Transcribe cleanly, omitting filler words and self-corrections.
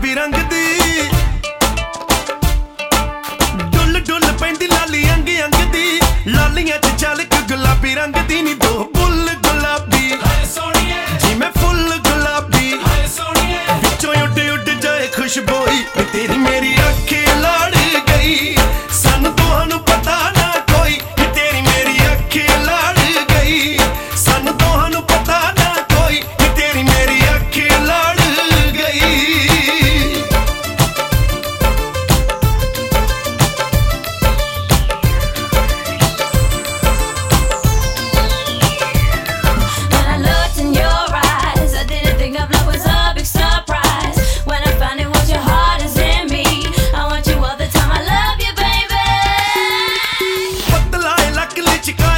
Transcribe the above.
गुलाबी रंग दी डुल डुल पैंदी लाली अंग अंग दी लालियां च झलक गुलाबी रंग दी नी दो बुल गुलाबी जी मैं फुल गुलाबी बिचों उड उड जाए खुशबोई तेरी मेरी अखें लड़ गई सानू दोहां पता ना कोई तेरी मेरी अखें लड़ गई सानू दोहां पता ना कोई तेरी मेरी अखें लड़ गई When I looked in your eyes, I didn't think of love was a big surprise. When I found it was your heart is in me, I want you all the time. I love you, baby. पतला लक लिचका